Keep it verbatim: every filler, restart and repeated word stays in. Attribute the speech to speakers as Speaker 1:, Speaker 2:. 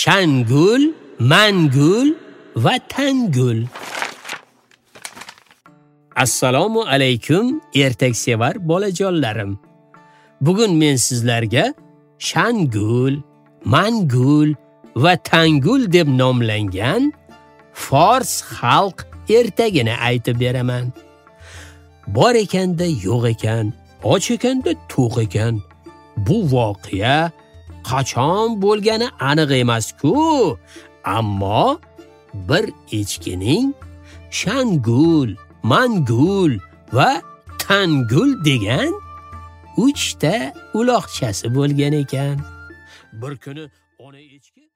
Speaker 1: Shangul, Mangul va Tangul. Assalomu alaykum ertaksevar bolajonlarim. Bugun men sizlarga Shangul, Mangul va Tangul deb nomlangan Fors xalq ertagini aytib beraman. Bor ekanda yo'q ekan, och ekanda to'q ekan. Bu voqea qachon bo'lgani aniq emas-ku, ammo bir echkining Shangul, Mangul va Tangul degan uch ta uloqchasi bo'lgan ekan. Bir kuni ona echki